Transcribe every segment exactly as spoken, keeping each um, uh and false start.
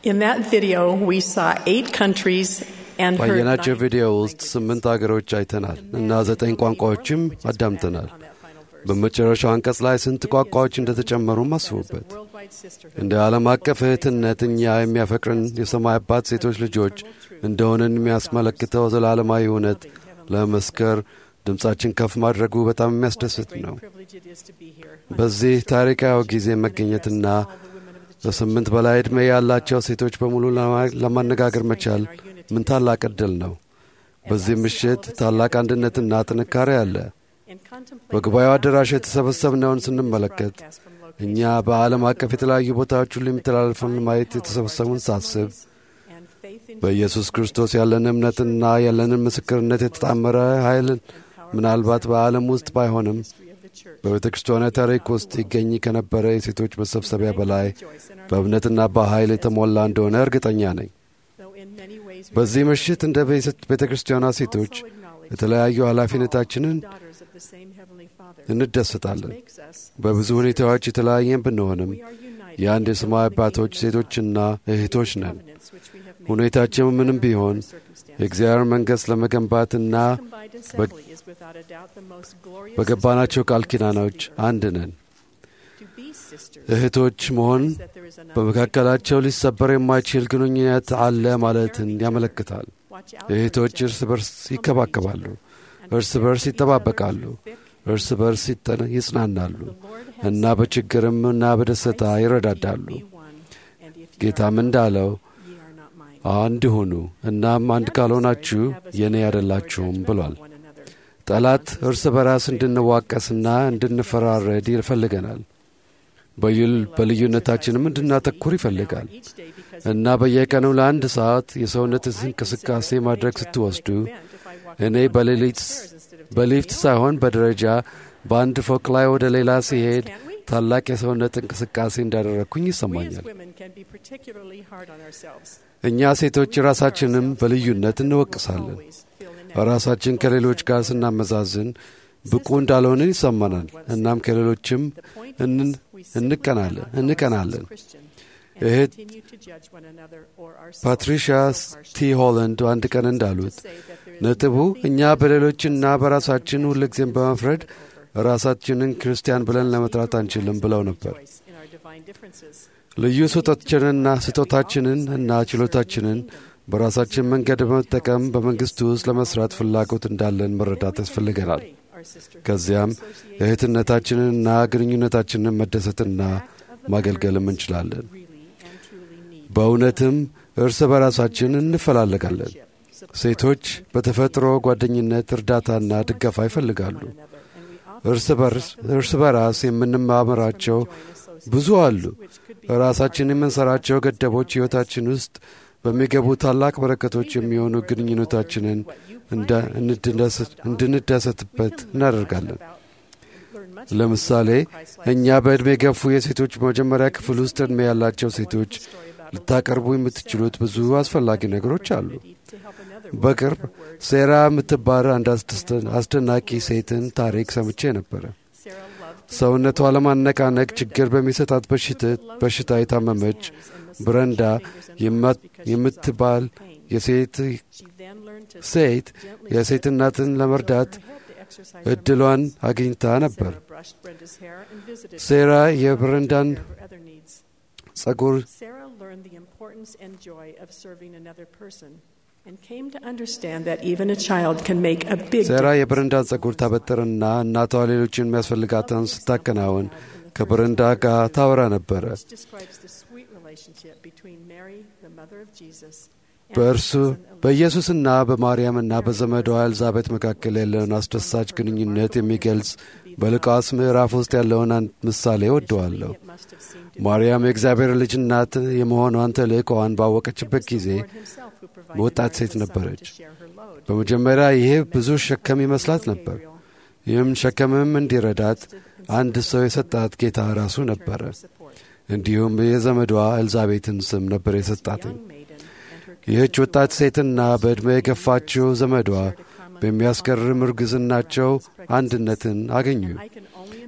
In that video, we saw eight countries and heard ባየናቸው ቪዲዮ ውስጥ ስምንት አገሮች አይተናል እና ዘጠኝ ቋንቋዎችም አዳምጠናል። በመጨረሻው አንቀጽ ላይ ስንት ቋንቋዎች እንደተጨመሩም አስቡበት። እንደ ዓለም አቀፍ እህትነት እኛ የሚያፈቅርን የሰማይ አባት ሴቶች ልጆች እንደሆነን የሚያስመለክተው ዘላለማዊ እውነት ለመስከር ድምፃችን ከፍ ማድረጉ በጣም የሚያስደስት ነው። በዚህ ታሪካዊ ጊዜ መገኘትና ከስምንት በላይ ዕድሜ ያላቸው ሴቶች በሙሉ ለማነጋገር መቻል ምን ታላቅ ዕድል ነው። በዚህ ምሽት ታላቅ አንድነትና ጥንካሬ አለ። በጉባኤው አዳራሽ የተሰበሰብነውን ስንመለከት እኛ በዓለም አቀፍ የተለያዩ ቦታዎች ሁሉ የሚተላለፈውን ማየት የተሰበሰቡን ሳስብ በኢየሱስ ክርስቶስ ያለን እምነትና ያለንን ምስክርነት የተጣመረ ኃይልን ምናልባት በዓለም ውስጥ ባይሆንም በቤተ ክርስቲያኗ ታሪክ ውስጥ ይገኝ ከነበረ የሴቶች መሰብሰቢያ በላይ በእምነትና በኃይል የተሞላ እንደሆነ እርግጠኛ ነኝ። በዚህ ምሽት እንደ ቤተ ክርስቲያኗ ሴቶች የተለያዩ ኃላፊነታችንን እንደሰታለን። በብዙ ሁኔታዎች የተለያየን ብንሆንም የአንድ የሰማይ አባቶች ሴቶችና እህቶች ነን። ሁኔታችን ምንም ቢሆን የእግዚአብሔር መንግሥት ለመገንባትና በገባናቸው ቃል ኪዳኖች አንድ ነን። እህቶች መሆን በመካከላቸው ሊሰበር የማይችል ግንኙነት አለ ማለትን ያመለክታል። እህቶች እርስ በርስ ይከባከባሉ፣ እርስ በርስ ይጠባበቃሉ፣ እርስ በርስ ይጽናናሉ እና በችግርም እና በደስታ ይረዳዳሉ። ጌታም እንዳለው አንድ ሁኑ፣ እናም አንድ ካልሆናችሁ የኔ አይደላችሁም ብሏል። ጠላት እርስ በራስ እንድንዋቀስና እንድንፈራረድ ይፈልገናል። በልዩነታችንም እንድናተኩር ይፈልጋል እና በየቀኑ ለአንድ ሰዓት የሰውነት እንቅስቃሴ ማድረግ ስትወስዱ እኔ በሊፍት ሳይሆን በደረጃ በአንድ ፎቅ ላይ ወደ ሌላ ሲሄድ ታላቅ የሰውነት እንቅስቃሴ እንዳደረግኩኝ ይሰማኛል። እኛ ሴቶች ራሳችንም በልዩነት እንወቅሳለን። ራሳችን ከሌሎች ጋር ስናመዛዝን ብቁ እንዳልሆንን ይሰማናል። እናም ከሌሎችም እንቀናለን እንቀናለን። እህት ፓትሪሺያ ቲ ሆላንድ አንድ ቀን እንዳሉት ነጥቡ እኛ በሌሎችና በራሳችን ሁልጊዜም በመፍረድ ራሳችንን ክርስቲያን ብለን ለመጥራት አንችልም ብለው ነበር። ልዩ ስጦታችንና ስጦታችንን እና ችሎታችንን በራሳችን መንገድ በመጠቀም በመንግሥቱ ውስጥ ለመስራት ፍላጎት እንዳለን መረዳት ያስፈልገናል። ከዚያም እህትነታችንንና ግንኙነታችንን መደሰትና ማገልገልም እንችላለን። በእውነትም እርስ በራሳችን እንፈላለጋለን። ሴቶች በተፈጥሮ ጓደኝነት፣ እርዳታና ድጋፍ ይፈልጋሉ። እርስ በራስ የምንማምራቸው ብዙ አሉ። ራሳችን የምንሠራቸው ገደቦች ሕይወታችን ውስጥ በሚገቡ ታላቅ በረከቶች የሚሆኑ ግንኙነታችንን እንድንደሰትበት እናደርጋለን። ለምሳሌ እኛ በዕድሜ የገፉ የሴቶች መጀመሪያ ክፍል ውስጥ ዕድሜ ያላቸው ሴቶች ልታቀርቡ የምትችሉት ብዙ አስፈላጊ ነገሮች አሉ። በቅርብ ሴራ የምትባል አንድ አስደናቂ ሴትን ታሪክ ሰምቼ ነበረ። ሰውነቷ ለማነቃነቅ ችግር በሚሰጣት በሽታ የታመመች ብረንዳ የምትባል የሴት ሴት የሴት እናትን ለመርዳት እድሏን አግኝታ ነበር። ሴራ የብረንዳን ጸጉር ሴራ የብረንዳን ጸጉር ታበጥርና እናቷ ሌሎችን የሚያስፈልጋትን ስታከናውን ከብረንዳ ጋር ታወራ ነበረ። በእርሱ በኢየሱስና በማርያምና በዘመዷ ኤልዛቤት መካከል ያለውን አስደሳች ግንኙነት የሚገልጽ በሉቃስ ምዕራፍ ውስጥ ያለውን አንድ ምሳሌ ወደዋለሁ። ማርያም የእግዚአብሔር ልጅ እናት የመሆኗን ተልእኮዋን ባወቀችበት ጊዜ ወጣት ሴት ነበረች። በመጀመሪያ ይሄ ብዙ ሸከም ይመስላት ነበር። ይህም ሸከምም እንዲረዳት አንድ ሰው የሰጣት ጌታ ራሱ ነበረ። እንዲሁም የዘመዷ ኤልዛቤትን ስም ነበር የሰጣትኝ። ይህች ወጣት ሴትና በዕድሜ የገፋችው ዘመዷ በሚያስገርም እርግዝናቸው አንድነትን አገኙ።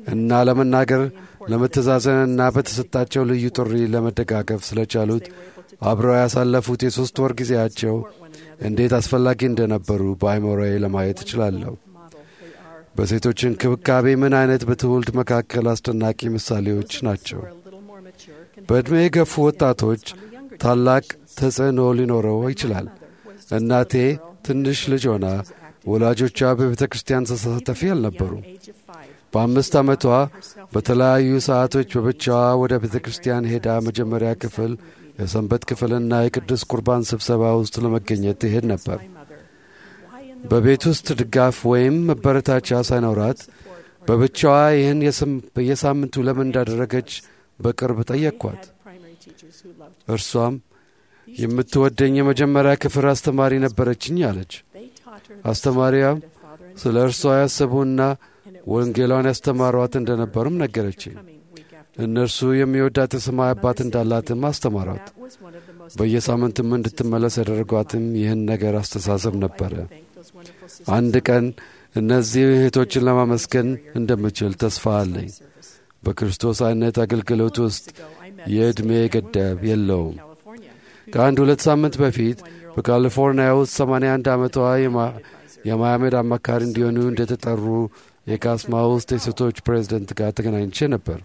እና ለመናገር ለመተዛዘንና በተሰጣቸው ልዩ ጥሪ ለመደጋገፍ ስለቻሉት አብረው ያሳለፉት የሦስት ወር ጊዜያቸው እንዴት አስፈላጊ እንደነበሩ በአይሞራዬ ለማየት እችላለሁ። በሴቶች እንክብካቤ ምን አይነት በትውልድ መካከል አስደናቂ ምሳሌዎች ናቸው። በዕድሜ የገፉ ወጣቶች ታላቅ ተጽዕኖ ሊኖረው ይችላል። እናቴ ትንሽ ልጅ ሆና ወላጆቿ በቤተ ክርስቲያን ተሳታፊ አልነበሩም። በአምስት ዓመቷ በተለያዩ ሰዓቶች በብቻዋ ወደ ቤተ ክርስቲያን ሄዳ መጀመሪያ ክፍል፣ የሰንበት ክፍልና የቅዱስ ቁርባን ስብሰባ ውስጥ ለመገኘት ትሄድ ነበር። በቤት ውስጥ ድጋፍ ወይም መበረታቻ ሳይኖራት በብቻዋ ይህን በየሳምንቱ ለምን እንዳደረገች በቅርብ ጠየቅኳት። እርሷም የምትወደኝ የመጀመሪያ ክፍል አስተማሪ ነበረችኝ አለች። አስተማሪያም ስለ እርሷ ያሰቡና ወንጌሏን ያስተማሯት እንደነበሩም ነገረችኝ። እነርሱ የሚወዳት የሰማይ አባት እንዳላትም አስተማሯት። በየሳምንቱም እንድትመለስ ያደረጓትም ይህን ነገር አስተሳሰብ ነበረ። አንድ ቀን እነዚህ እህቶችን ለማመስገን እንደምችል ተስፋ አለኝ። በክርስቶስ አይነት አገልግሎት ውስጥ የዕድሜ ገደብ የለውም። ከአንድ ሁለት ሳምንት በፊት በካሊፎርኒያ ውስጥ ሰማንያ አንድ ዓመቷ የማያሜድ አማካሪ እንዲሆኑ እንደተጠሩ የካስማ ውስጥ የሴቶች ፕሬዝደንት ጋር ተገናኝቼ ነበር።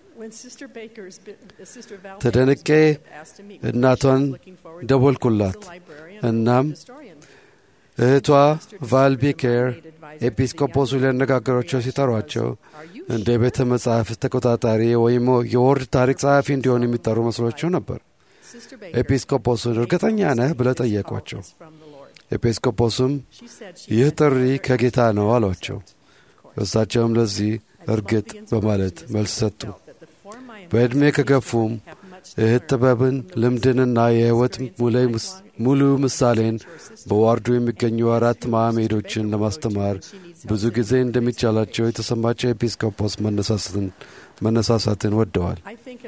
ተደንቄ እናቷን ደወልኩላት። እናም እህቷ ቫል ቢኬር ኤጲስቆጶሱ ሊያነጋገሯቸው ሲጠሯቸው እንደ ቤተ መጻሕፍት ተቆጣጣሪ ወይም የወርድ ታሪክ ጸሐፊ እንዲሆኑ የሚጠሩ መስሏቸው ነበር። ኤጲስቆጶሱን እርግጠኛ ነህ ብለው ጠየቋቸው። ኤጲስቆጶሱም ይህ ጥሪ ከጌታ ነው አሏቸው። እሳቸውም ለዚህ እርግጥ በማለት መልስ ሰጡ። በዕድሜ ከገፉም እህት ጥበብን፣ ልምድንና የሕይወት ሙሉ ምሳሌን በዋርዱ የሚገኙ አራት ማዕሜዶችን ለማስተማር ብዙ ጊዜ እንደሚቻላቸው የተሰማቸው ኤጲስቆጶስ መነሳሳትን ወደዋል።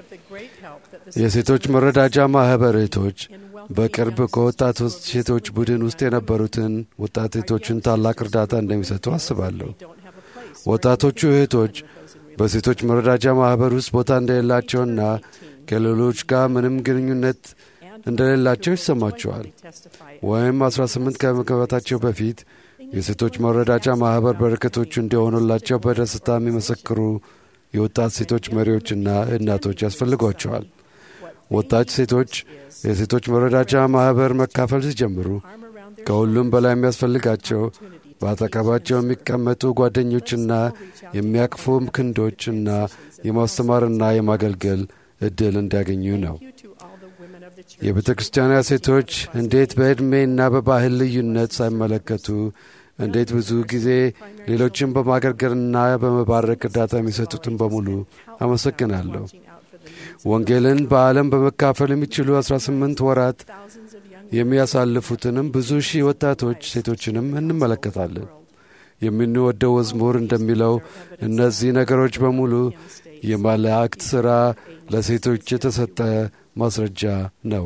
የሴቶች መረዳጃ ማኅበር እህቶች በቅርብ ከወጣት ሴቶች ቡድን ውስጥ የነበሩትን ወጣት እህቶችን ታላቅ እርዳታ እንደሚሰጡ አስባለሁ። ወጣቶቹ እህቶች በሴቶች መረዳጃ ማኅበር ውስጥ ቦታ እንደሌላቸውና ከሌሎች ጋር ምንም ግንኙነት እንደሌላቸው ይሰማቸዋል። ወይም አስራ ስምንት ከመግባታቸው በፊት የሴቶች መረዳጃ ማኅበር በረከቶቹ እንዲሆኑላቸው በደስታ የሚመሰክሩ የወጣት ሴቶች መሪዎችና እናቶች ያስፈልጓቸዋል። ወጣት ሴቶች የሴቶች መረዳጃ ማኅበር መካፈል ሲጀምሩ ከሁሉም በላይ የሚያስፈልጋቸው በአጠገባቸው የሚቀመጡ ጓደኞችና የሚያቅፉ ክንዶችና የማስተማርና የማገልገል ዕድል እንዲያገኙ ነው። የቤተ ክርስቲያኗ ሴቶች እንዴት በዕድሜና በባህል ልዩነት ሳይመለከቱ እንዴት ብዙ ጊዜ ሌሎችን በማገልገልና በመባረክ እርዳታ የሚሰጡትን በሙሉ አመሰግናለሁ። ወንጌልን በዓለም በመካፈል የሚችሉ አስራ ስምንት ወራት የሚያሳልፉትንም ብዙ ሺህ ወጣቶች ሴቶችንም እንመለከታለን። የምንወደው መዝሙር እንደሚለው እነዚህ ነገሮች በሙሉ የመላእክት ሥራ ለሴቶች የተሰጠ ማስረጃ ነው።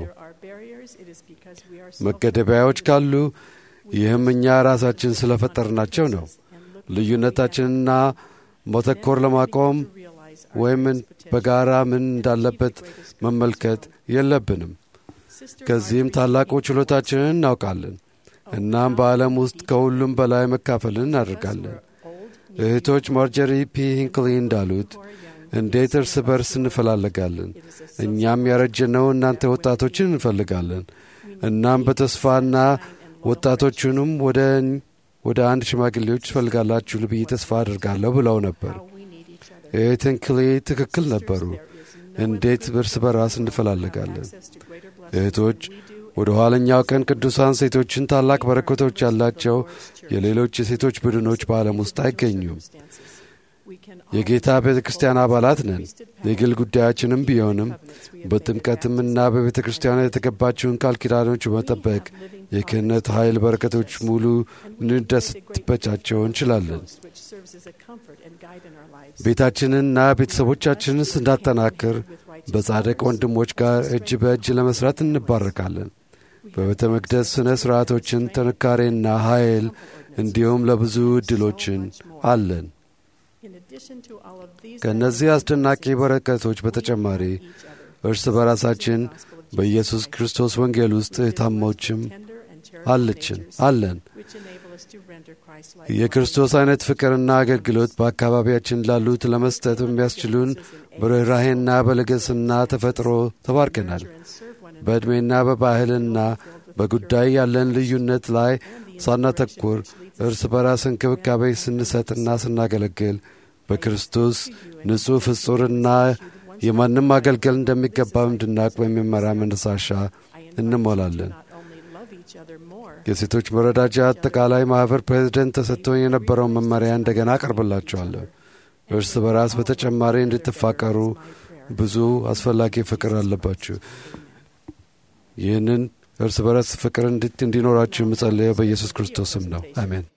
መገደቢያዎች ካሉ ይህም እኛ ራሳችን ስለፈጠርናቸው ነው። ልዩነታችንና መተኮር ለማቆም ወይም በጋራ ምን እንዳለበት መመልከት የለብንም። ከዚህም ታላቁ ችሎታችንን እናውቃለን። እናም በዓለም ውስጥ ከሁሉም በላይ መካፈልን እናደርጋለን። እህቶች ማርጀሪ ፒ ሂንክሊ እንዳሉት እንዴት እርስ በርስ እንፈላለጋለን። እኛም ያረጀነው እናንተ ወጣቶችን እንፈልጋለን። እናም በተስፋና ወጣቶቹንም ወደ ወደ አንድ ሽማግሌዎች ትፈልጋላችሁ ብዬ ተስፋ አድርጋለሁ ብለው ነበር። እህት ሂንክሊ ትክክል ነበሩ። እንዴት እርስ በራስ እንፈላለጋለን። እህቶች ወደ ኋለኛው ቀን ቅዱሳን ሴቶችን ታላቅ በረከቶች ያላቸው የሌሎች የሴቶች ቡድኖች በዓለም ውስጥ አይገኙም። የጌታ ቤተ ክርስቲያን አባላት ነን። የግል ጉዳያችንም ቢሆንም በጥምቀትምና በቤተ ክርስቲያን የተገባችውን ቃል ኪዳኖች በመጠበቅ የክህነት ኃይል በረከቶች ሙሉ ልንደሰትባቸው እንችላለን። ቤታችንንና ቤተሰቦቻችንን ስናጠናክር በጻድቅ ወንድሞች ጋር እጅ በእጅ ለመስራት እንባረካለን። በቤተ መቅደስ ሥነ ሥርዓቶችን ጥንካሬና ኃይል እንዲሁም ለብዙ ዕድሎችን አለን። ከእነዚህ አስደናቂ በረከቶች በተጨማሪ እርስ በራሳችን በኢየሱስ ክርስቶስ ወንጌል ውስጥ ታማዎችም አለችን አለን። የክርስቶስ አይነት ፍቅርና አገልግሎት በአካባቢያችን ላሉት ለመስጠት የሚያስችሉን በርኅራኄና በልግስና ተፈጥሮ ተባርከናል። በዕድሜና በባህልና በጉዳይ ያለን ልዩነት ላይ ሳናተኩር እርስ በራስ እንክብካቤ ስንሰጥና ስናገለግል በክርስቶስ ንጹሕ ፍጹርና የማንም አገልገል እንደሚገባም እንድናቅ በሚመራ መነሳሻ እንሞላለን። የሴቶች መረዳጃ አጠቃላይ ማኅበር ፕሬዝደንት ተሰጥቶኝ የነበረውን መመሪያ እንደገና አቀርብላችኋለሁ። እርስ በራስ በተጨማሪ እንድትፋቀሩ ብዙ አስፈላጊ ፍቅር አለባችሁ። ይህንን እርስ በራስ ፍቅር እንዲኖራችሁ የምጸልየው በኢየሱስ ክርስቶስ ስም ነው። አሜን።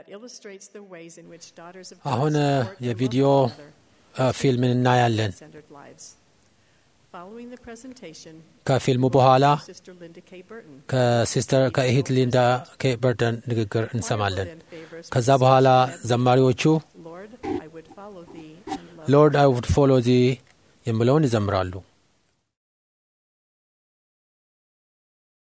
አሁን የቪዲዮ ፊልምን እናያለን። ከፊልሙ በኋላ ከሲስተር ከእህት ሊንዳ ኬ በርተን ንግግር እንሰማለን። ከዛ በኋላ ዘማሪዎቹ ሎርድ አይ ውድ ፎሎ ዚ የሚለውን ይዘምራሉ።